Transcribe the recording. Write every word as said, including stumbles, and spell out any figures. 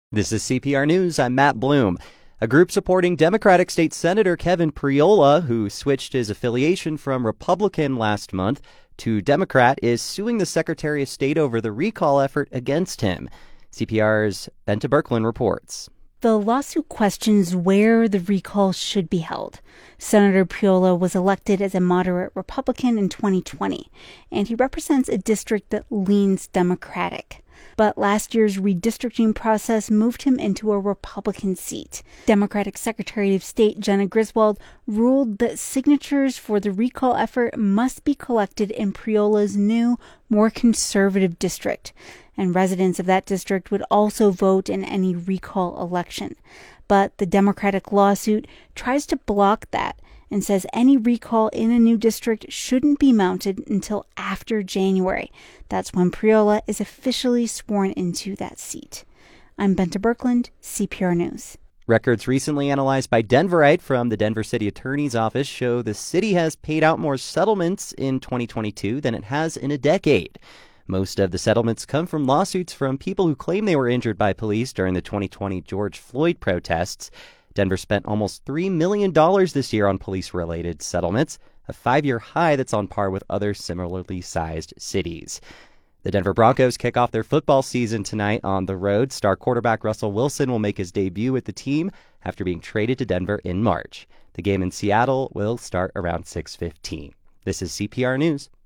This is C P R News. I'm Matt Bloom. A group supporting Democratic State Senator Kevin Priola, who switched his affiliation from Republican last month to Democrat, is suing the Secretary of State over the recall effort against him. C P R's Benta Birkeland reports. The lawsuit questions where the recall should be held. Senator Priola was elected as a moderate Republican in twenty twenty, and he represents a district that leans Democratic. But last year's redistricting process moved him into a Republican seat. Democratic Secretary of State Jena Griswold ruled that signatures for the recall effort must be collected in Priola's new, more conservative district, and residents of that district would also vote in any recall election. But the Democratic lawsuit tries to block that and says any recall in a new district shouldn't be mounted until after January. That's when Priola is officially sworn into that seat. I'm Benta Birkeland, C P R News. Records recently analyzed by Denverite from the Denver City Attorney's Office show the city has paid out more settlements in twenty twenty-two than it has in a decade. Most of the settlements come from lawsuits from people who claim they were injured by police during the twenty twenty George Floyd protests. Denver spent almost three million dollars this year on police-related settlements, a five-year high that's on par with other similarly sized cities. The Denver Broncos kick off their football season tonight on the road. Star quarterback Russell Wilson will make his debut with the team after being traded to Denver in March. The game in Seattle will start around six fifteen. This is C P R News.